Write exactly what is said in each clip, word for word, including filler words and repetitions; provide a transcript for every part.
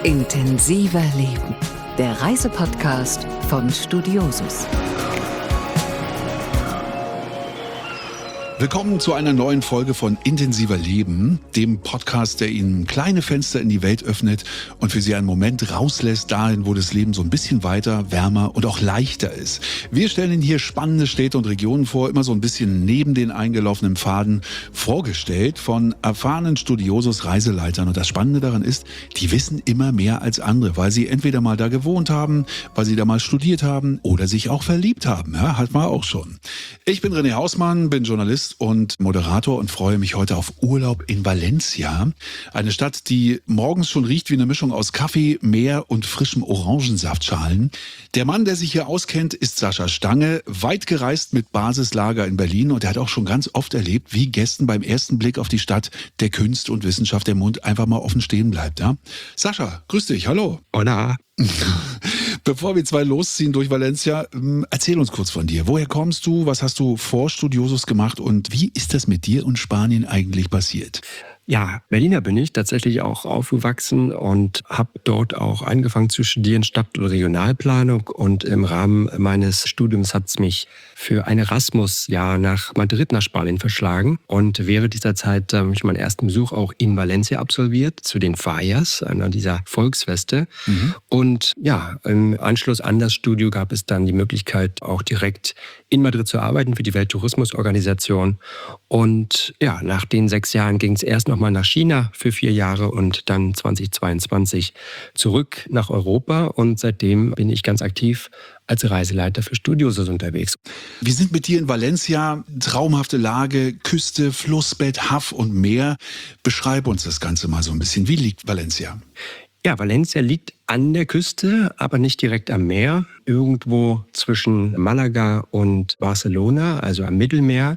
Intensiver Leben, der Reisepodcast von Studiosus. Willkommen zu einer neuen Folge von Intensiver Leben, dem Podcast, der Ihnen kleine Fenster in die Welt öffnet und für Sie einen Moment rauslässt dahin, wo das Leben so ein bisschen weiter, wärmer und auch leichter ist. Wir stellen Ihnen hier spannende Städte und Regionen vor, immer so ein bisschen neben den eingelaufenen Pfaden vorgestellt von erfahrenen Studiosus-Reiseleitern. Und das Spannende daran ist, die wissen immer mehr als andere, weil sie entweder mal da gewohnt haben, weil sie da mal studiert haben oder sich auch verliebt haben. Ja, hat man auch schon. Ich bin René Hausmann, bin Journalist und Moderator und freue mich heute auf Urlaub in Valencia. Eine Stadt, die morgens schon riecht wie eine Mischung aus Kaffee, Meer und frischem Orangensaftschalen. Der Mann, der sich hier auskennt, ist Sascha Stange, weit gereist mit Basislager in Berlin, und er hat auch schon ganz oft erlebt, wie Gästen beim ersten Blick auf die Stadt der Kunst und Wissenschaft der Mund einfach mal offen stehen bleibt. Ja? Sascha, grüß dich, hallo. Hola. Bevor wir zwei losziehen durch Valencia, erzähl uns kurz von dir. Woher kommst du? Was hast du vor Studiosus gemacht? Und wie ist das mit dir und Spanien eigentlich passiert? Ja, Berliner bin ich, tatsächlich auch aufgewachsen und habe dort auch angefangen zu studieren, Stadt- und Regionalplanung. Und im Rahmen meines Studiums hat es mich für ein Erasmus-Jahr nach Madrid, nach Spanien verschlagen. Und während dieser Zeit habe ich meinen ersten Besuch auch in Valencia absolviert, zu den Fallas, einer dieser Volksfeste. Mhm. Und ja, im Anschluss an das Studio gab es dann die Möglichkeit, auch direkt in Madrid zu arbeiten für die Welttourismusorganisation. Und ja, nach den sechs Jahren ging es erst noch mal nach China für vier Jahre und dann zweitausendzweiundzwanzig zurück nach Europa. Und seitdem bin ich ganz aktiv als Reiseleiter für Studiosus unterwegs. Wir sind mit dir in Valencia, traumhafte Lage, Küste, Flussbett, Haff und Meer. Beschreib uns das Ganze mal so ein bisschen. Wie liegt Valencia? Ja, Valencia liegt an der Küste, aber nicht direkt am Meer. Irgendwo zwischen Malaga und Barcelona, also am Mittelmeer.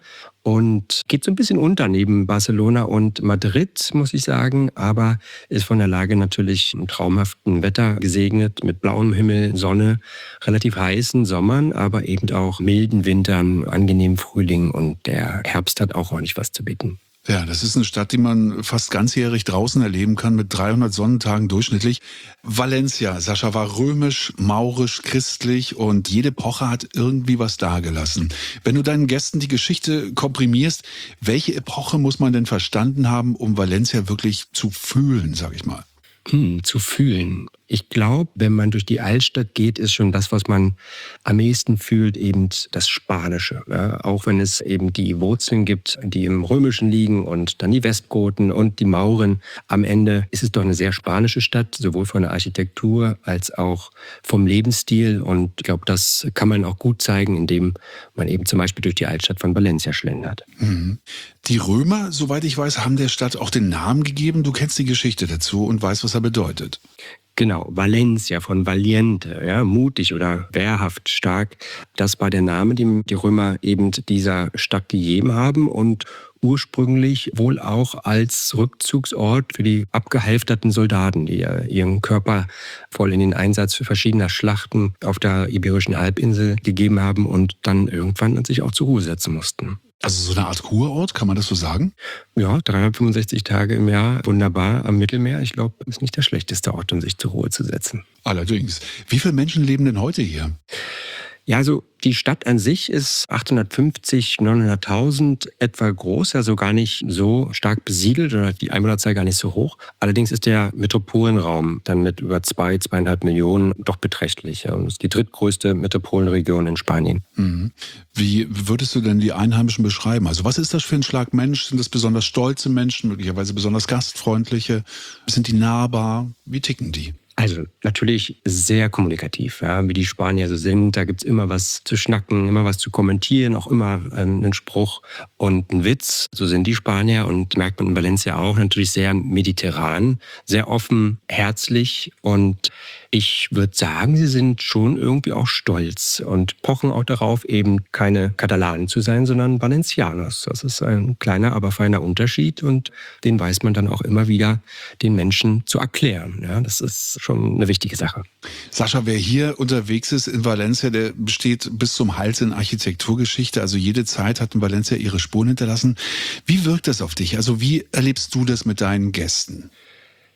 Und geht so ein bisschen unter neben Barcelona und Madrid, muss ich sagen. Aber ist von der Lage natürlich im traumhaften Wetter gesegnet, mit blauem Himmel, Sonne, relativ heißen Sommern, aber eben auch milden Wintern, angenehmen Frühling. Und der Herbst hat auch ordentlich was zu bieten. Ja, das ist eine Stadt, die man fast ganzjährig draußen erleben kann, mit dreihundert Sonnentagen durchschnittlich. Valencia, Sascha, war römisch, maurisch, christlich und jede Epoche hat irgendwie was dagelassen. Wenn du deinen Gästen die Geschichte komprimierst, welche Epoche muss man denn verstanden haben, um Valencia wirklich zu fühlen, sag ich mal? Hm, zu fühlen. Ich glaube, wenn man durch die Altstadt geht, ist schon das, was man am ehesten fühlt, eben das Spanische. Ja, auch wenn es eben die Wurzeln gibt, die im Römischen liegen und dann die Westgoten und die Mauren. Am Ende ist es doch eine sehr spanische Stadt, sowohl von der Architektur als auch vom Lebensstil. Und ich glaube, das kann man auch gut zeigen, indem man eben zum Beispiel durch die Altstadt von Valencia schlendert. Mhm. Die Römer, soweit ich weiß, haben der Stadt auch den Namen gegeben. Du kennst die Geschichte dazu und weißt, was er bedeutet. Genau, Valencia von Valiente, ja, mutig oder wehrhaft, stark. Das war der Name, den die Römer eben dieser Stadt gegeben haben und ursprünglich wohl auch als Rückzugsort für die abgehalfterten Soldaten, die ihren Körper voll in den Einsatz für verschiedene Schlachten auf der Iberischen Halbinsel gegeben haben und dann irgendwann sich auch zur Ruhe setzen mussten. Also so eine Art Kurort, kann man das so sagen? Ja, dreihundertfünfundsechzig Tage im Jahr, wunderbar am Mittelmeer. Ich glaube, ist nicht der schlechteste Ort, um sich zur Ruhe zu setzen. Allerdings. Wie viele Menschen leben denn heute hier? Ja, also die Stadt an sich ist achthundertfünfzig, neunhunderttausend etwa groß, also gar nicht so stark besiedelt oder die Einwohnerzahl gar nicht so hoch. Allerdings ist der Metropolenraum dann mit über zwei, zweieinhalb Millionen doch beträchtlich. Und ist die drittgrößte Metropolenregion in Spanien. Mhm. Wie würdest du denn die Einheimischen beschreiben? Also was ist das für ein Schlag Mensch? Sind das besonders stolze Menschen, möglicherweise besonders gastfreundliche? Sind die nahbar? Wie ticken die? Also natürlich sehr kommunikativ, ja, wie die Spanier so sind. Da gibt's immer was zu schnacken, immer was zu kommentieren, auch immer ähm, einen Spruch und einen Witz. So sind die Spanier und merkt man in Valencia auch. Natürlich sehr mediterran, sehr offen, herzlich und ich würde sagen, sie sind schon irgendwie auch stolz und pochen auch darauf, eben keine Katalanen zu sein, sondern Valencianos. Das ist ein kleiner, aber feiner Unterschied und den weiß man dann auch immer wieder den Menschen zu erklären. Ja, das ist schon eine wichtige Sache. Sascha, wer hier unterwegs ist in Valencia, der besteht bis zum Hals in Architekturgeschichte. Also jede Zeit hat in Valencia ihre Spuren hinterlassen. Wie wirkt das auf dich? Also wie erlebst du das mit deinen Gästen?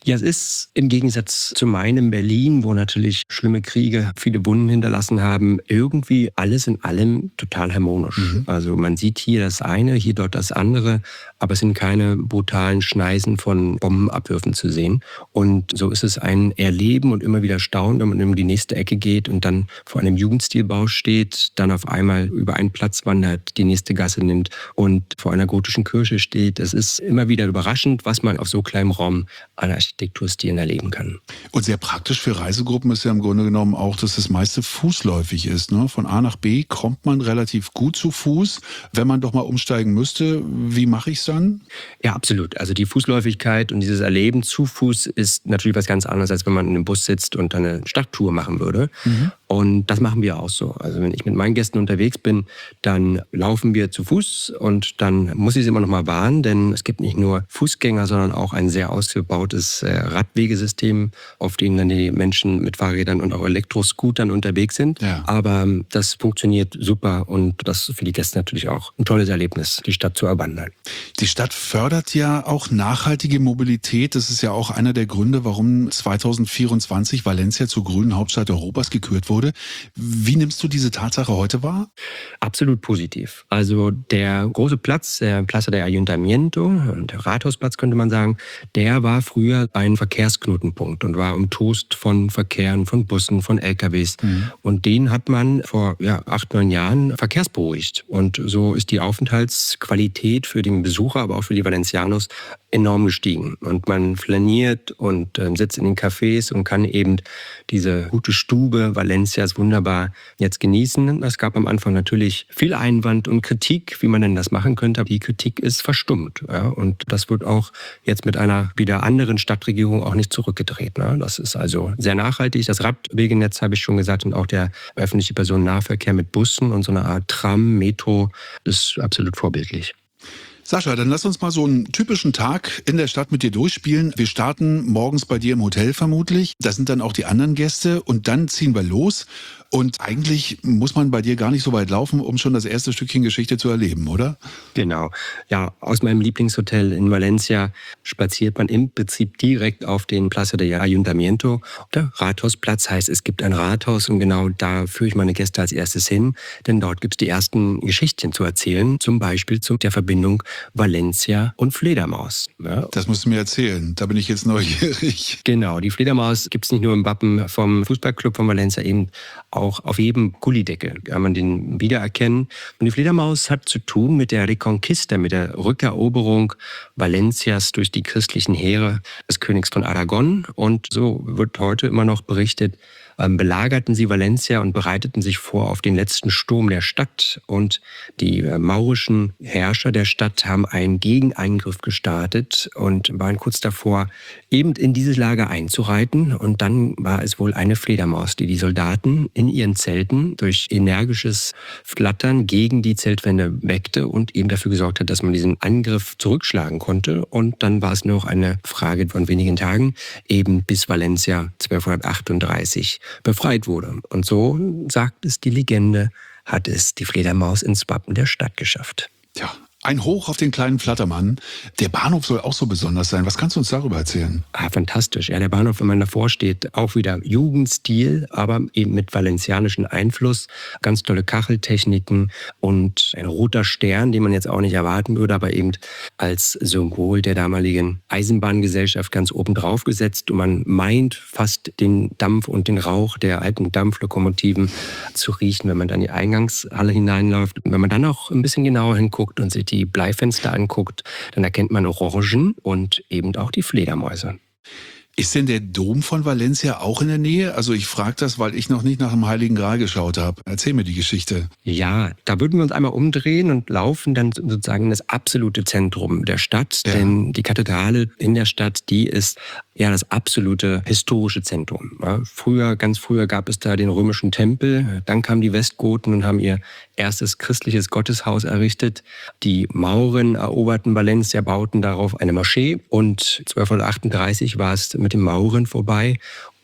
Ja, es ist im Gegensatz zu meinem Berlin, wo natürlich schlimme Kriege viele Wunden hinterlassen haben, irgendwie alles in allem total harmonisch. Mhm. Also man sieht hier das eine, hier dort das andere, aber es sind keine brutalen Schneisen von Bombenabwürfen zu sehen. Und so ist es ein Erleben und immer wieder Staunen, wenn man um die nächste Ecke geht und dann vor einem Jugendstilbau steht, dann auf einmal über einen Platz wandert, die nächste Gasse nimmt und vor einer gotischen Kirche steht. Es ist immer wieder überraschend, was man auf so kleinem Raum an Architekturstilen erleben kann. Und sehr praktisch für Reisegruppen ist ja im Grunde genommen auch, dass das meiste fußläufig ist. Ne? Von A nach B kommt man relativ gut zu Fuß. Wenn man doch mal umsteigen müsste, wie mache ich es dann? Ja, absolut. Also die Fußläufigkeit und dieses Erleben zu Fuß ist natürlich was ganz anderes, als wenn man in einem Bus sitzt und eine Stadttour machen würde. Mhm. Und das machen wir auch so. Also wenn ich mit meinen Gästen unterwegs bin, dann laufen wir zu Fuß und dann muss ich sie immer noch mal warnen, denn es gibt nicht nur Fußgänger, sondern auch ein sehr ausgebautes äh, Radwegesystem, auf denen dann die Menschen mit Fahrrädern und auch Elektroscootern unterwegs sind. Ja. Aber ähm, das funktioniert super und das ist für die Gäste natürlich auch ein tolles Erlebnis, die Stadt zu erwandern. Die Stadt fördert ja auch nachhaltige Mobilität. Das ist ja auch einer der Gründe, warum zwanzig vierundzwanzig Valencia zur grünen Hauptstadt Europas gekürt wurde. Wie nimmst du diese Tatsache heute wahr? Absolut positiv. Also der große Platz, der Plaza de Ayuntamiento, der Rathausplatz könnte man sagen, der war früher ein Verkehrsknotenpunkt und war umtost von Verkehren, von Bussen, von L K Ws. Mhm. Und den hat man vor ja, acht, neun Jahren verkehrsberuhigt. Und so ist die Aufenthaltsqualität für den Besucher, aber auch für die Valencianos enorm gestiegen. Und man flaniert und äh, sitzt in den Cafés und kann eben diese gute Stube Valencias wunderbar jetzt genießen. Es gab am Anfang natürlich viel Einwand und Kritik, wie man denn das machen könnte. Aber die Kritik ist verstummt. Ja? Und das wird auch jetzt mit einer wieder anderen Stadtregierung auch nicht zurückgedreht. Ne? Das ist also sehr nachhaltig. Das Radwegenetz habe ich schon gesagt und auch der öffentliche Personennahverkehr mit Bussen und so eine Art Tram, Metro ist absolut vorbildlich. Sascha, dann lass uns mal so einen typischen Tag in der Stadt mit dir durchspielen. Wir starten morgens bei dir im Hotel vermutlich. Da sind dann auch die anderen Gäste und dann ziehen wir los. Und eigentlich muss man bei dir gar nicht so weit laufen, um schon das erste Stückchen Geschichte zu erleben, oder? Genau. Ja, aus meinem Lieblingshotel in Valencia spaziert man im Prinzip direkt auf den Plaza de Ayuntamiento. Der Rathausplatz heißt, es gibt ein Rathaus und genau da führe ich meine Gäste als erstes hin, denn dort gibt es die ersten Geschichtchen zu erzählen, zum Beispiel zu der Verbindung Valencia und Fledermaus. Ja. Das musst du mir erzählen, da bin ich jetzt neugierig. Genau, die Fledermaus gibt es nicht nur im Wappen vom Fußballclub von Valencia, eben auch auf jedem Gullideckel kann man den wiedererkennen. Und die Fledermaus hat zu tun mit der Reconquista, mit der Rückeroberung Valencias durch die christlichen Heere des Königs von Aragon. Und so wird heute immer noch berichtet, ähm, belagerten sie Valencia und bereiteten sich vor auf den letzten Sturm der Stadt. Und die äh, maurischen Herrscher der Stadt haben einen Gegeneingriff gestartet und waren kurz davor, eben in dieses Lager einzureiten. Und dann war es wohl eine Fledermaus, die die Soldaten in ihren Zelten durch energisches Flattern gegen die Zeltwände weckte und eben dafür gesorgt hat, dass man diesen Angriff zurückschlagen konnte. Und dann war es nur noch eine Frage von wenigen Tagen, eben bis Valencia zwölfhundertachtunddreißig befreit wurde. Und so, sagt es die Legende, hat es die Fledermaus ins Wappen der Stadt geschafft. Ja, ein Hoch auf den kleinen Flattermann. Der Bahnhof soll auch so besonders sein. Was kannst du uns darüber erzählen? Ah, fantastisch. Ja, der Bahnhof, wenn man davor steht, auch wieder Jugendstil, aber eben mit valencianischem Einfluss. Ganz tolle Kacheltechniken und ein roter Stern, den man jetzt auch nicht erwarten würde, aber eben als Symbol der damaligen Eisenbahngesellschaft ganz oben drauf gesetzt. Und man meint fast den Dampf und den Rauch der alten Dampflokomotiven zu riechen, wenn man dann in die Eingangshalle hineinläuft. Und wenn man dann auch ein bisschen genauer hinguckt und sich die die Bleifenster anguckt, dann erkennt man Orangen und eben auch die Fledermäuse. Ist denn der Dom von Valencia auch in der Nähe? Also ich frage das, weil ich noch nicht nach dem Heiligen Gral geschaut habe. Erzähl mir die Geschichte. Ja, da würden wir uns einmal umdrehen und laufen dann sozusagen in das absolute Zentrum der Stadt. Ja. Denn die Kathedrale in der Stadt, die ist ja das absolute historische Zentrum. Ja, früher, ganz früher gab es da den römischen Tempel. Dann kamen die Westgoten und haben ihr erstes christliches Gotteshaus errichtet. Die Mauren eroberten Valencia, bauten darauf eine Moschee. Und zwölfhundertachtunddreißig war es mit den Mauren vorbei.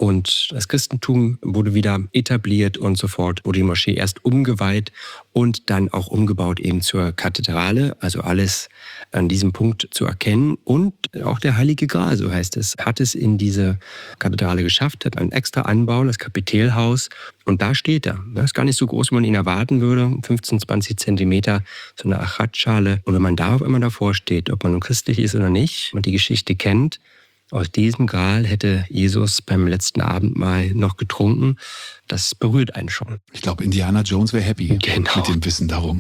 Und das Christentum wurde wieder etabliert und sofort wurde die Moschee erst umgeweiht und dann auch umgebaut eben zur Kathedrale. Also alles an diesem Punkt zu erkennen. Und auch der Heilige Gral, so heißt es, hat es in diese Kathedrale geschafft, hat einen extra Anbau, das Kapitelhaus. Und da steht er. Das ist gar nicht so groß, wie man ihn erwarten würde. fünfzehn, zwanzig Zentimeter, so eine Achatschale. Und wenn man da auf einmal davor steht, ob man nun christlich ist oder nicht, und die Geschichte kennt, aus diesem Gral hätte Jesus beim letzten Abendmahl noch getrunken. Das berührt einen schon. Ich glaube, Indiana Jones wäre happy genau. mit dem Wissen darum.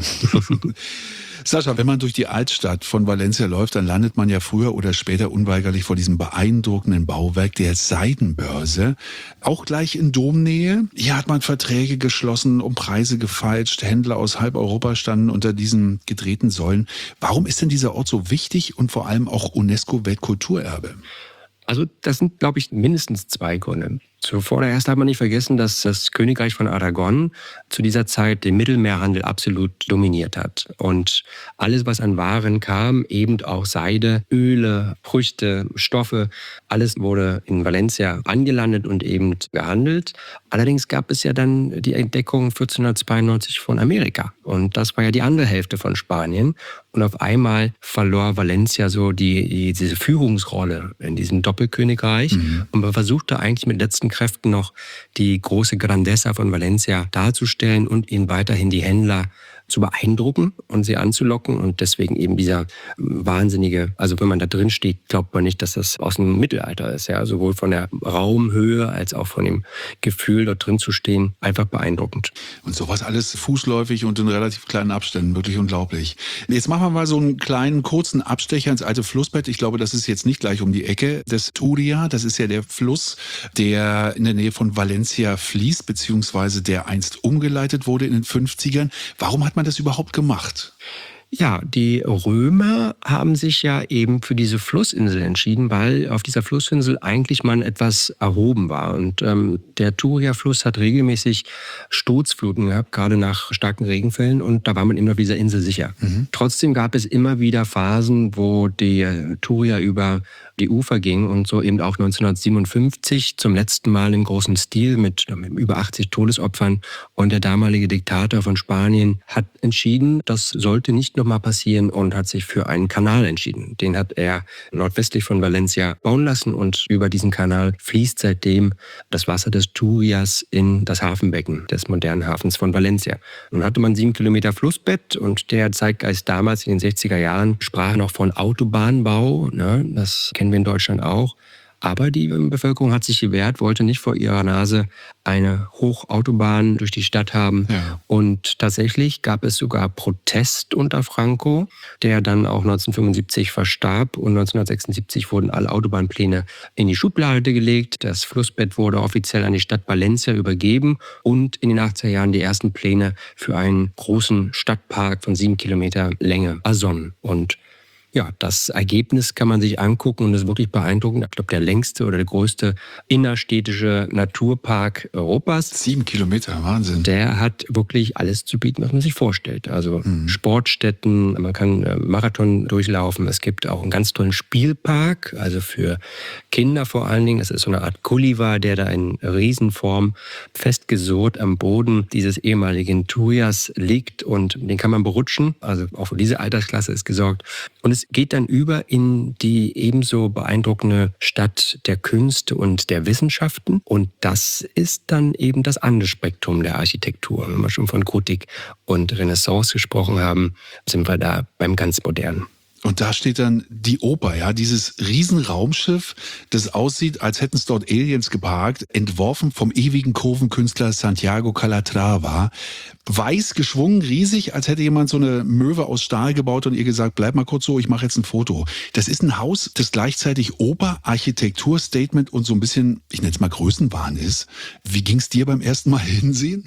Sascha, wenn man durch die Altstadt von Valencia läuft, dann landet man ja früher oder später unweigerlich vor diesem beeindruckenden Bauwerk der Seidenbörse. Auch gleich in Domnähe. Hier hat man Verträge geschlossen, um Preise gefeilscht. Händler aus halb Europa standen unter diesen gedrehten Säulen. Warum ist denn dieser Ort so wichtig und vor allem auch UNESCO-Weltkulturerbe? Also das sind, glaube ich, mindestens zwei Gründe. Zuvorderst hat man nicht vergessen, dass das Königreich von Aragon zu dieser Zeit den Mittelmeerhandel absolut dominiert hat. Und alles, was an Waren kam, eben auch Seide, Öle, Früchte, Stoffe, alles wurde in Valencia angelandet und eben gehandelt. Allerdings gab es ja dann die Entdeckung vierzehnhundertzweiundneunzig von Amerika. Und das war ja die andere Hälfte von Spanien. Und auf einmal verlor Valencia so die, die, diese Führungsrolle in diesem Doppelkönigreich. Mhm. Und man versuchte eigentlich mit letzten Kräften noch die große Grandeza von Valencia darzustellen und ihnen weiterhin die Händler zu beeindrucken und sie anzulocken. Und deswegen eben dieser wahnsinnige, also wenn man da drin steht, glaubt man nicht, dass das aus dem Mittelalter ist. Ja, sowohl von der Raumhöhe als auch von dem Gefühl, dort drin zu stehen, einfach beeindruckend. Und sowas alles fußläufig und in relativ kleinen Abständen, wirklich unglaublich. Jetzt machen wir mal so einen kleinen, kurzen Abstecher ins alte Flussbett. Ich glaube, das ist jetzt nicht gleich um die Ecke des Turia. Das ist ja der Fluss, der in der Nähe von Valencia fließt, beziehungsweise der einst umgeleitet wurde in den fünfzigern. Warum hat man das überhaupt gemacht? Ja, die Römer haben sich ja eben für diese Flussinsel entschieden, weil auf dieser Flussinsel eigentlich man etwas erhoben war. Und ähm, der Turia-Fluss hat regelmäßig Sturzfluten gehabt, gerade nach starken Regenfällen. Und da war man eben auf dieser Insel sicher. Mhm. Trotzdem gab es immer wieder Phasen, wo die Turia über die Ufer ging und so eben auch neunzehnhundertsiebenundfünfzig zum letzten Mal in großem Stil mit, mit über achtzig Todesopfern. Und der damalige Diktator von Spanien hat entschieden, das sollte nicht nochmal passieren und hat sich für einen Kanal entschieden. Den hat er nordwestlich von Valencia bauen lassen und über diesen Kanal fließt seitdem das Wasser des Turias in das Hafenbecken des modernen Hafens von Valencia. Nun hatte man sieben Kilometer Flussbett und der Zeitgeist damals in den sechziger Jahren sprach noch von Autobahnbau. Ne? Das kennen wir in Deutschland auch. Aber die Bevölkerung hat sich gewehrt, wollte nicht vor ihrer Nase eine Hochautobahn durch die Stadt haben. Ja. Und tatsächlich gab es sogar Protest unter Franco, der dann auch neunzehnhundertfünfundsiebzig verstarb. Und neunzehnhundertsechsundsiebzig wurden alle Autobahnpläne in die Schublade gelegt. Das Flussbett wurde offiziell an die Stadt Valencia übergeben. Und in den achtziger Jahren die ersten Pläne für einen großen Stadtpark von sieben Kilometer Länge ersonnen. Und ja, das Ergebnis kann man sich angucken und ist wirklich beeindruckend. Ich glaube, der längste oder der größte innerstädtische Naturpark Europas. Sieben Kilometer, Wahnsinn. Der hat wirklich alles zu bieten, was man sich vorstellt. Also mhm. Sportstätten, man kann Marathon durchlaufen. Es gibt auch einen ganz tollen Spielpark, also für Kinder vor allen Dingen. Das ist so eine Art Gulliver, der da in Riesenform festgesurrt am Boden dieses ehemaligen Turias liegt und den kann man berutschen. Also auch für diese Altersklasse ist gesorgt. Und es geht dann über in die ebenso beeindruckende Stadt der Künste und der Wissenschaften. Und das ist dann eben das andere Spektrum der Architektur. Wenn wir schon von Gotik und Renaissance gesprochen haben, sind wir da beim ganz Modernen. Und da steht dann die Oper, ja, dieses Riesenraumschiff, das aussieht, als hätten es dort Aliens geparkt, entworfen vom ewigen Kurvenkünstler Santiago Calatrava. Weiß, geschwungen, riesig, als hätte jemand so eine Möwe aus Stahl gebaut und ihr gesagt, bleib mal kurz so, ich mache jetzt ein Foto. Das ist ein Haus, das gleichzeitig Oper, Architektur, Statement und so ein bisschen, ich nenne es mal Größenwahn ist. Wie ging es dir beim ersten Mal hinsehen?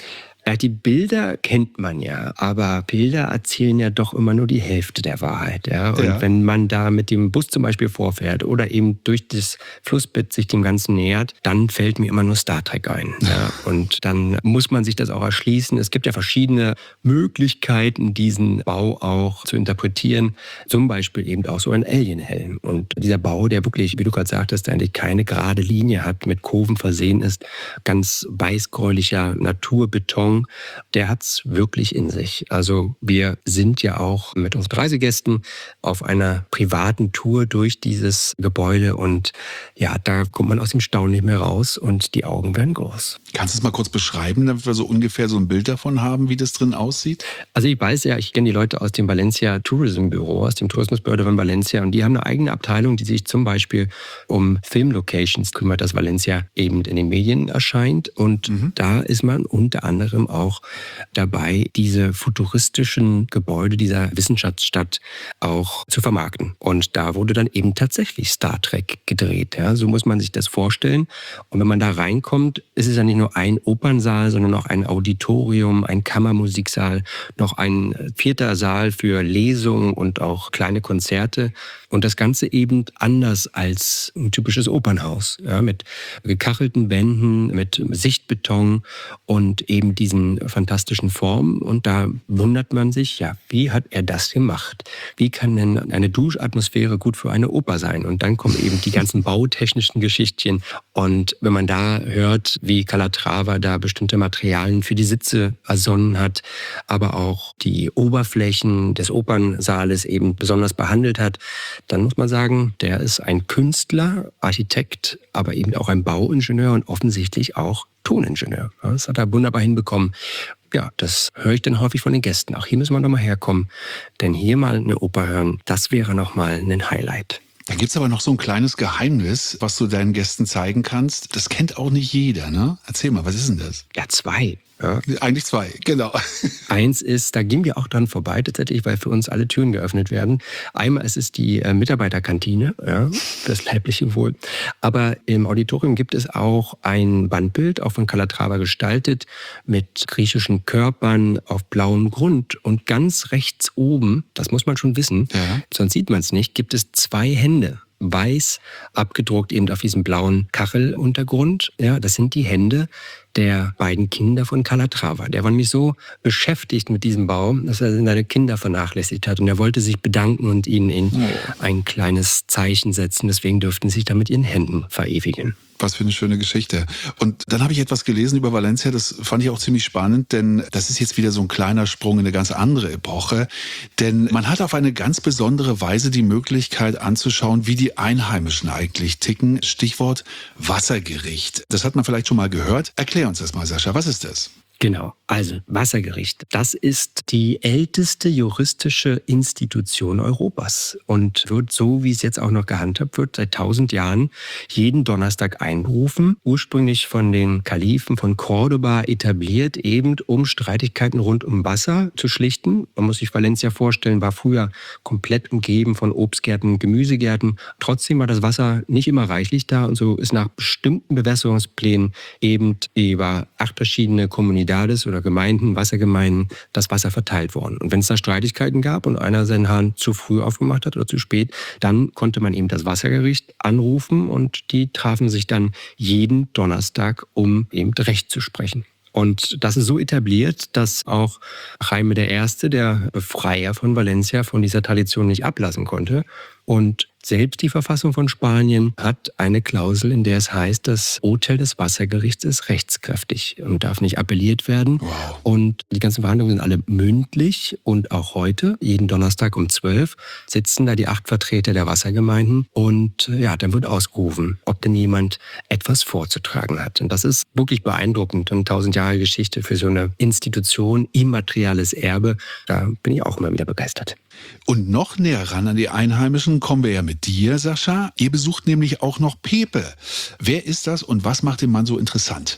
Ja, die Bilder kennt man ja, aber Bilder erzählen ja doch immer nur die Hälfte der Wahrheit. Ja? Und ja. wenn man da mit dem Bus zum Beispiel vorfährt oder eben durch das Flussbett sich dem Ganzen nähert, dann fällt mir immer nur Star Trek ein. Ja? Und dann muss man sich das auch erschließen. Es gibt ja verschiedene Möglichkeiten, diesen Bau auch zu interpretieren. Zum Beispiel eben auch so ein Alienhelm. Und dieser Bau, der wirklich, wie du gerade sagtest, eigentlich keine gerade Linie hat, mit Kurven versehen ist, ganz weißgräulicher Naturbeton, der hat's wirklich in sich. Also wir sind ja auch mit unseren Reisegästen auf einer privaten Tour durch dieses Gebäude und ja, da kommt man aus dem Staunen nicht mehr raus und die Augen werden groß. Kannst du es mal kurz beschreiben, damit wir so ungefähr so ein Bild davon haben, wie das drin aussieht? Also ich weiß ja, ich kenne die Leute aus dem Valencia Tourism Büro, aus dem Tourismusbehörde von Valencia und die haben eine eigene Abteilung, die sich zum Beispiel um Filmlocations kümmert, dass Valencia eben in den Medien erscheint und mhm. da ist man unter anderem auch dabei, diese futuristischen Gebäude dieser Wissenschaftsstadt auch zu vermarkten. Und da wurde dann eben tatsächlich Star Trek gedreht. Ja, so muss man sich das vorstellen. Und wenn man da reinkommt, ist es ja nicht nur ein Opernsaal, sondern auch ein Auditorium, ein Kammermusiksaal, noch ein vierter Saal für Lesungen und auch kleine Konzerte. Und das Ganze eben anders als ein typisches Opernhaus. Ja, mit gekachelten Wänden, mit Sichtbeton und eben diesen fantastischen Formen. Und da wundert man sich, ja, wie hat er das gemacht? Wie kann denn eine Duschatmosphäre gut für eine Oper sein? Und dann kommen eben die ganzen bautechnischen Geschichtchen. Und wenn man da hört, wie Calatrava da bestimmte Materialien für die Sitze ersonnen hat, aber auch die Oberflächen des Opernsaales eben besonders behandelt hat, dann muss man sagen, der ist ein Künstler, Architekt, aber eben auch ein Bauingenieur und offensichtlich auch Toningenieur. Das hat er wunderbar hinbekommen. Ja, das höre ich dann häufig von den Gästen. Ach, hier müssen wir noch mal herkommen, denn hier mal eine Oper hören, das wäre noch mal ein Highlight. Dann gibt's aber noch so ein kleines Geheimnis, was du deinen Gästen zeigen kannst. Das kennt auch nicht jeder, ne? Erzähl mal, was ist denn das? Ja, zwei. Ja. Eigentlich zwei, genau. Eins ist, da gehen wir auch dran vorbei tatsächlich, weil für uns alle Türen geöffnet werden. Einmal ist es die äh, Mitarbeiterkantine, ja, das leibliche Wohl. Aber im Auditorium gibt es auch ein Wandbild, auch von Calatrava gestaltet, mit griechischen Körpern auf blauem Grund. Und ganz rechts oben, das muss man schon wissen, ja. sonst sieht man es nicht, gibt es zwei Hände. Weiß, abgedruckt eben auf diesem blauen Kacheluntergrund. Ja, das sind die Hände der beiden Kinder von Calatrava. Der war nämlich so beschäftigt mit diesem Bau, dass er seine Kinder vernachlässigt hat. Und er wollte sich bedanken und ihnen in oh. ein kleines Zeichen setzen. Deswegen dürften sie sich da mit ihren Händen verewigen. Was für eine schöne Geschichte. Und dann habe ich etwas gelesen über Valencia, das fand ich auch ziemlich spannend, denn das ist jetzt wieder so ein kleiner Sprung in eine ganz andere Epoche. Denn man hat auf eine ganz besondere Weise die Möglichkeit anzuschauen, wie die Einheimischen eigentlich ticken. Stichwort Wassergericht. Das hat man vielleicht schon mal gehört. Erklär uns das mal, Sascha. Was ist das? Genau, also Wassergericht. Das ist die älteste juristische Institution Europas und wird, so wie es jetzt auch noch gehandhabt wird, seit tausend Jahren jeden Donnerstag einberufen. Ursprünglich von den Kalifen von Cordoba etabliert, eben um Streitigkeiten rund um Wasser zu schlichten. Man muss sich Valencia vorstellen, war früher komplett umgeben von Obstgärten, Gemüsegärten. Trotzdem war das Wasser nicht immer reichlich da und so ist nach bestimmten Bewässerungsplänen eben über acht verschiedene Kommunidades oder Gemeinden, Wassergemeinden, das Wasser verteilt worden. Und wenn es da Streitigkeiten gab und einer seinen Hahn zu früh aufgemacht hat oder zu spät, dann konnte man eben das Wassergericht anrufen und die trafen sich dann jeden Donnerstag, um eben Recht zu sprechen. Und das ist so etabliert, dass auch Jaime der Erste, der Befreier von Valencia, von dieser Tradition nicht ablassen konnte. Und selbst die Verfassung von Spanien hat eine Klausel, in der es heißt, das Urteil des Wassergerichts ist rechtskräftig und darf nicht appelliert werden. Wow. Und die ganzen Verhandlungen sind alle mündlich und auch heute, jeden Donnerstag um zwölf, sitzen da die acht Vertreter der Wassergemeinden und ja, dann wird ausgerufen, ob denn jemand etwas vorzutragen hat. Und das ist wirklich beeindruckend. Eine tausend Jahre Geschichte für so eine Institution, immaterielles Erbe, da bin ich auch immer wieder begeistert. Und noch näher ran an die Einheimischen kommen wir ja mit dir, Sascha. Ihr besucht nämlich auch noch Pepe. Wer ist das und was macht den Mann so interessant?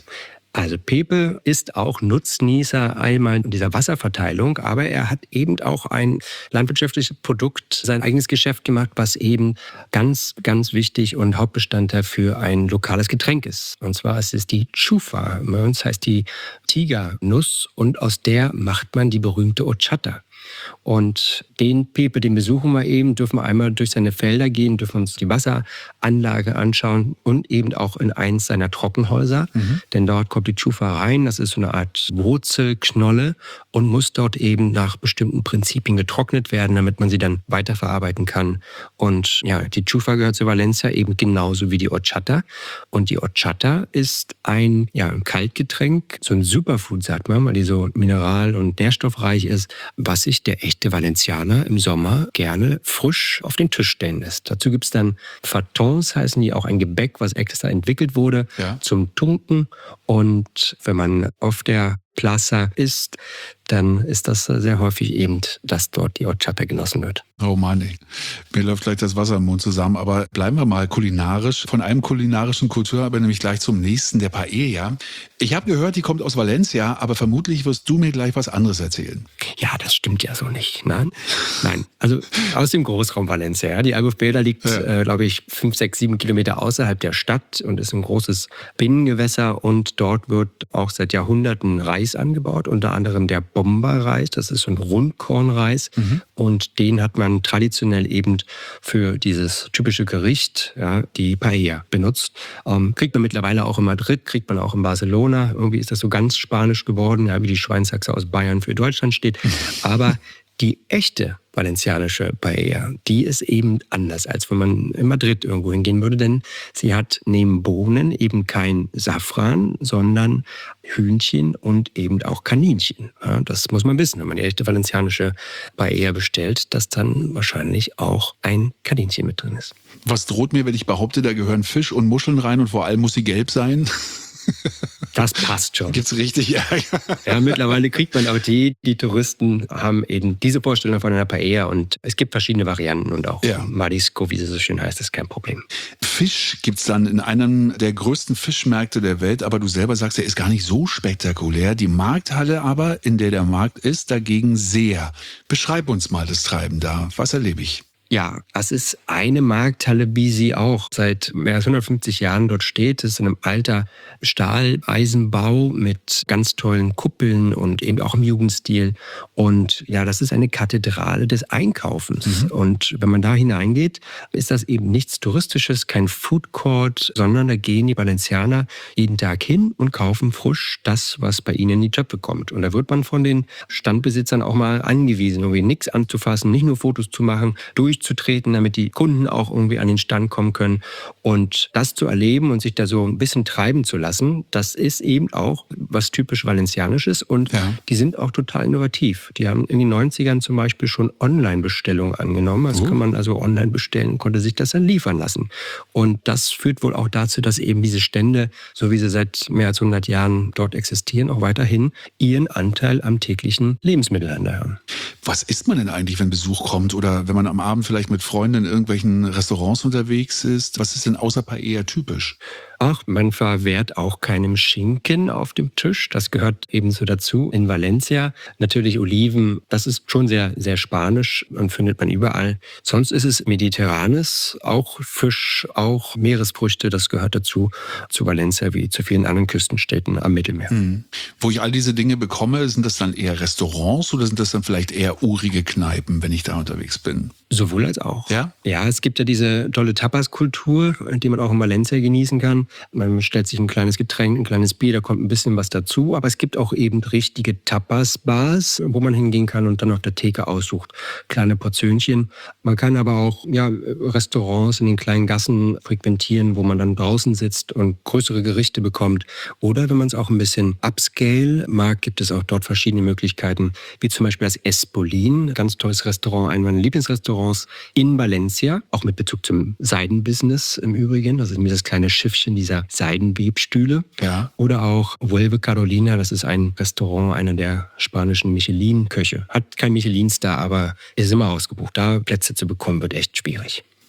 Also Pepe ist auch Nutznießer einmal dieser Wasserverteilung, aber er hat eben auch ein landwirtschaftliches Produkt, sein eigenes Geschäft gemacht, was eben ganz, ganz wichtig und Hauptbestandteil für ein lokales Getränk ist. Und zwar ist es die Chufa. Bei uns heißt die Tigernuss und aus der macht man die berühmte Horchata. Und den Pepe, den besuchen wir eben, dürfen wir einmal durch seine Felder gehen, dürfen uns die Wasseranlage anschauen und eben auch in eins seiner Trockenhäuser. Mhm. Denn dort kommt die Chufa rein, das ist so eine Art Wurzelknolle und muss dort eben nach bestimmten Prinzipien getrocknet werden, damit man sie dann weiterverarbeiten kann. Und ja, die Chufa gehört zu Valencia eben genauso wie die Horchata. Und die Horchata ist ein, ja, ein Kaltgetränk, so ein Superfood, sagt man, weil die so mineral- und nährstoffreich ist, was sich der echte Valencianer im Sommer gerne frisch auf den Tisch stellen lässt. Dazu gibt es dann Fatons, heißen die, auch ein Gebäck, was extra entwickelt wurde, ja, zum Tunken. Und wenn man auf der Plaza isst, dann ist das sehr häufig eben, dass dort die Horchata genossen wird. Oh Mann, ey. Mir läuft gleich das Wasser im Mund zusammen. Aber bleiben wir mal kulinarisch. Von einem kulinarischen Kultur aber nämlich gleich zum nächsten, der Paella. Ich habe gehört, die kommt aus Valencia, aber vermutlich wirst du mir gleich was anderes erzählen. Ja, das stimmt ja so nicht. Nein, nein. Also aus dem Großraum Valencia. Ja. Die Albufera liegt, ja. äh, glaube ich, fünf, sechs, sieben Kilometer außerhalb der Stadt und ist ein großes Binnengewässer. Und dort wird auch seit Jahrhunderten Reis angebaut, unter anderem der Bomba-Reis. Das ist so ein Rundkornreis. Mhm. Und den hat man traditionell eben für dieses typische Gericht, ja, die Paella, benutzt. Ähm, kriegt man mittlerweile auch in Madrid, kriegt man auch in Barcelona. Irgendwie ist das so ganz spanisch geworden, ja, wie die Schweinshaxe aus Bayern für Deutschland steht. Aber die echte valencianische Paella, die ist eben anders, als wenn man in Madrid irgendwo hingehen würde, denn sie hat neben Bohnen eben kein Safran, sondern Hühnchen und eben auch Kaninchen. Ja, das muss man wissen, wenn man die echte valencianische Paella bestellt, dass dann wahrscheinlich auch ein Kaninchen mit drin ist. Was droht mir, wenn ich behaupte, da gehören Fisch und Muscheln rein und vor allem muss sie gelb sein? Das passt schon. Gibt's richtig Ärger? Ja, mittlerweile kriegt man auch die, die Touristen haben eben diese Vorstellung von einer Paella und es gibt verschiedene Varianten und auch ja. Marisco, wie es so schön heißt, ist kein Problem. Fisch gibt's dann in einem der größten Fischmärkte der Welt, aber du selber sagst, der ist gar nicht so spektakulär. Die Markthalle aber, in der der Markt ist, dagegen sehr. Beschreib uns mal das Treiben da. Was erlebe ich? Ja, das ist eine Markthalle, wie sie auch seit mehr als hundertfünfzig Jahren dort steht. Das ist ein alter Stahleisenbau mit ganz tollen Kuppeln und eben auch im Jugendstil. Und ja, das ist eine Kathedrale des Einkaufens. Mhm. Und wenn man da hineingeht, ist das eben nichts Touristisches, kein Food Court, sondern da gehen die Valencianer jeden Tag hin und kaufen frisch das, was bei ihnen in die Töpfe kommt. Und da wird man von den Standbesitzern auch mal angewiesen, irgendwie nichts anzufassen, nicht nur Fotos zu machen, durch zu treten, damit die Kunden auch irgendwie an den Stand kommen können. Und das zu erleben und sich da so ein bisschen treiben zu lassen, das ist eben auch was typisch Valencianisches und ja. die sind auch total innovativ. Die haben in den neunzigern zum Beispiel schon Online-Bestellungen angenommen. Das oh. kann man also online bestellen, konnte sich das dann liefern lassen. Und das führt wohl auch dazu, dass eben diese Stände, so wie sie seit mehr als hundert Jahren dort existieren, auch weiterhin ihren Anteil am täglichen Lebensmittelhandel haben. Was isst man denn eigentlich, wenn Besuch kommt oder wenn man am Abend vielleicht mit Freunden in irgendwelchen Restaurants unterwegs ist? Was ist denn außer Paella typisch? Ach, man verwehrt auch keinem Schinken auf dem Tisch. Das gehört ebenso dazu. In Valencia natürlich Oliven. Das ist schon sehr, sehr spanisch und findet man überall. Sonst ist es mediterranes, auch Fisch, auch Meeresfrüchte. Das gehört dazu, zu Valencia wie zu vielen anderen Küstenstädten am Mittelmeer. Hm. Wo ich all diese Dinge bekomme, sind das dann eher Restaurants oder sind das dann vielleicht eher urige Kneipen, wenn ich da unterwegs bin? Sowohl als auch. Ja? Ja, es gibt ja diese tolle Tapas-Kultur, die man auch in Valencia genießen kann. Man stellt sich ein kleines Getränk, ein kleines Bier, da kommt ein bisschen was dazu. Aber es gibt auch eben richtige Tapas-Bars, wo man hingehen kann und dann auf der Theke aussucht. Kleine Portionchen. Man kann aber auch ja, Restaurants in den kleinen Gassen frequentieren, wo man dann draußen sitzt und größere Gerichte bekommt. Oder wenn man es auch ein bisschen upscale mag, gibt es auch dort verschiedene Möglichkeiten, wie zum Beispiel das Espolin, ganz tolles Restaurant, ein meiner Lieblingsrestaurants in Valencia, auch mit Bezug zum Seidenbusiness im Übrigen. Das ist mir das kleine Schiffchen dieser Seidenwebstühle. Ja. Oder auch Vuelve Carolina, das ist ein Restaurant, einer der spanischen Michelin-Köche. Hat kein Michelin-Star, aber ist immer ausgebucht. Da Plätze zu bekommen, wird echt schwierig.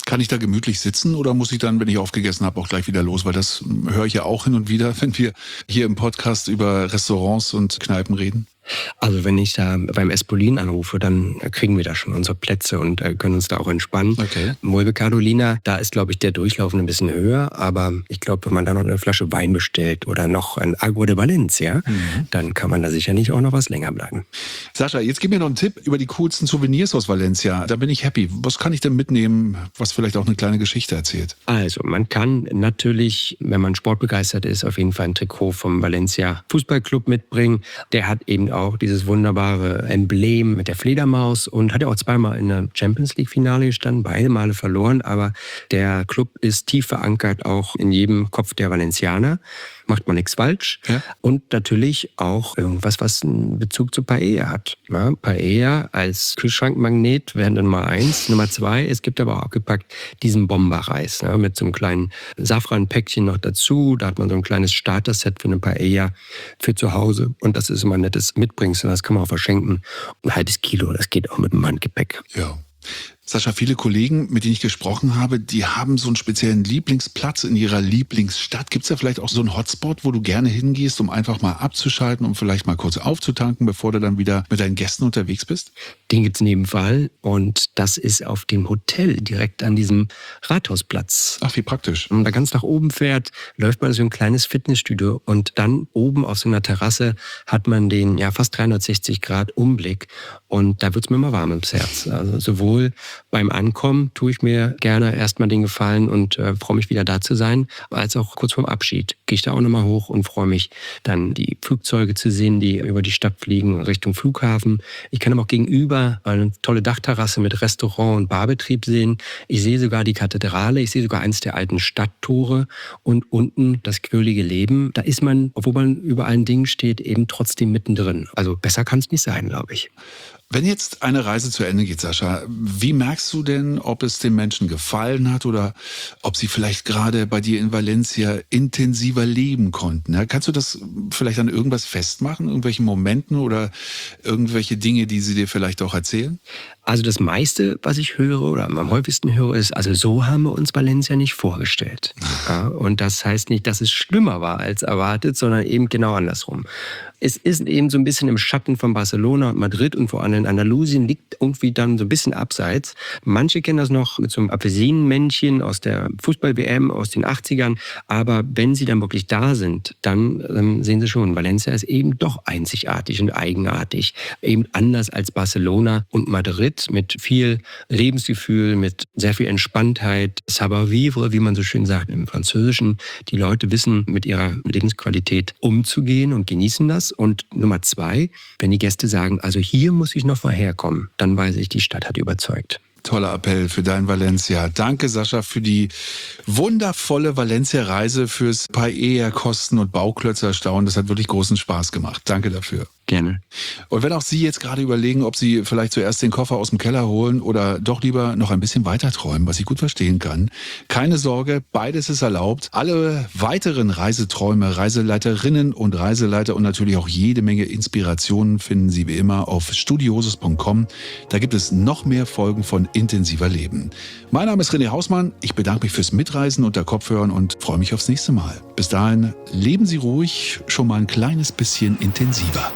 Kann ich da gemütlich sitzen oder muss ich dann, wenn ich aufgegessen habe, auch gleich wieder los? Weil das höre ich ja auch hin und wieder, wenn wir hier im Podcast über Restaurants und Kneipen reden. Also wenn ich da beim Espolin anrufe, dann kriegen wir da schon unsere Plätze und können uns da auch entspannen. Okay. Mulve Cardolina, da ist, glaube ich, der Durchlauf ein bisschen höher. Aber ich glaube, wenn man da noch eine Flasche Wein bestellt oder noch ein Agua de Valencia, mhm. dann kann man da sicherlich auch noch was länger bleiben. Sascha, jetzt gib mir noch einen Tipp über die coolsten Souvenirs aus Valencia. Da bin ich happy. Was kann ich denn mitnehmen, was vielleicht auch eine kleine Geschichte erzählt? Also man kann natürlich, wenn man sportbegeistert ist, auf jeden Fall ein Trikot vom Valencia Fußballclub mitbringen. Der hat eben auch dieses wunderbare Emblem mit der Fledermaus und hat ja auch zweimal in der Champions League Finale gestanden, beide Male verloren, aber der Club ist tief verankert auch in jedem Kopf der Valencianer. Macht man nichts falsch. Ja. Und natürlich auch irgendwas, was einen Bezug zu Paella hat. Ja, Paella als Kühlschrankmagnet wäre dann Nummer eins. Nummer zwei, es gibt aber auch abgepackt diesen Bomberreis, ja, mit so einem kleinen Safranpäckchen noch dazu. Da hat man so ein kleines Starter-Set für eine Paella für zu Hause. Und das ist immer ein nettes Mitbringsel, das kann man auch verschenken. Ein halbes Kilo, das geht auch mit dem Handgepäck. Ja. Sascha, viele Kollegen, mit denen ich gesprochen habe, die haben so einen speziellen Lieblingsplatz in ihrer Lieblingsstadt. Gibt es da vielleicht auch so einen Hotspot, wo du gerne hingehst, um einfach mal abzuschalten, um vielleicht mal kurz aufzutanken, bevor du dann wieder mit deinen Gästen unterwegs bist? Den gibt es in jedem Fall und das ist auf dem Hotel direkt an diesem Rathausplatz. Ach, wie praktisch. Wenn man da ganz nach oben fährt, läuft man so ein kleines Fitnessstudio und dann oben auf so einer Terrasse hat man den ja fast dreihundertsechzig Grad Umblick und da wird es mir immer warm ums Herz. Also sowohl beim Ankommen tue ich mir gerne erstmal den Gefallen und äh, freue mich wieder da zu sein, als auch kurz vorm Abschied gehe ich da auch nochmal hoch und freue mich dann die Flugzeuge zu sehen, die über die Stadt fliegen Richtung Flughafen. Ich kann aber auch gegenüber eine tolle Dachterrasse mit Restaurant und Barbetrieb sehen. Ich sehe sogar die Kathedrale, ich sehe sogar eins der alten Stadttore und unten das quirlige Leben. Da ist man, obwohl man über allen Dingen steht, eben trotzdem mittendrin. Also besser kann es nicht sein, glaube ich. Wenn jetzt eine Reise zu Ende geht, Sascha, wie merkst du denn, ob es den Menschen gefallen hat oder ob sie vielleicht gerade bei dir in Valencia intensiver leben konnten? Ja, kannst du das vielleicht an irgendwas festmachen, irgendwelchen Momenten oder irgendwelche Dinge, die sie dir vielleicht auch erzählen? Also das meiste, was ich höre oder am häufigsten höre, ist, also so haben wir uns Valencia nicht vorgestellt. Ja, und das heißt nicht, dass es schlimmer war als erwartet, sondern eben genau andersrum. Es ist eben so ein bisschen im Schatten von Barcelona und Madrid und vor allem in Andalusien liegt irgendwie dann so ein bisschen abseits. Manche kennen das noch mit so einem Apfelsinenmännchen aus der Fußball-W M aus den achtzigern. Aber wenn sie dann wirklich da sind, dann ähm, sehen sie schon, Valencia ist eben doch einzigartig und eigenartig. Eben anders als Barcelona und Madrid mit viel Lebensgefühl, mit sehr viel Entspanntheit. Savoir-vivre, wie man so schön sagt im Französischen. Die Leute wissen, mit ihrer Lebensqualität umzugehen und genießen das. Und Nummer zwei, wenn die Gäste sagen, also hier muss ich noch mal herkommen, dann weiß ich, die Stadt hat überzeugt. Toller Appell für dein Valencia. Danke, Sascha, für die wundervolle Valencia-Reise, fürs Paella-Kosten und Bauklötze erstaunen. Das hat wirklich großen Spaß gemacht. Danke dafür. Gerne. Und wenn auch Sie jetzt gerade überlegen, ob Sie vielleicht zuerst den Koffer aus dem Keller holen oder doch lieber noch ein bisschen weiter träumen, was ich gut verstehen kann, keine Sorge, beides ist erlaubt. Alle weiteren Reiseträume, Reiseleiterinnen und Reiseleiter und natürlich auch jede Menge Inspirationen finden Sie wie immer auf studiosus punkt com. Da gibt es noch mehr Folgen von Intensiver Leben. Mein Name ist René Hausmann. Ich bedanke mich fürs Mitreisen unter Kopfhörern und freue mich aufs nächste Mal. Bis dahin, leben Sie ruhig, schon mal ein kleines bisschen intensiver.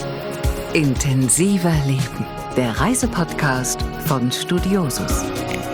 Intensiver Leben, der Reisepodcast von Studiosus.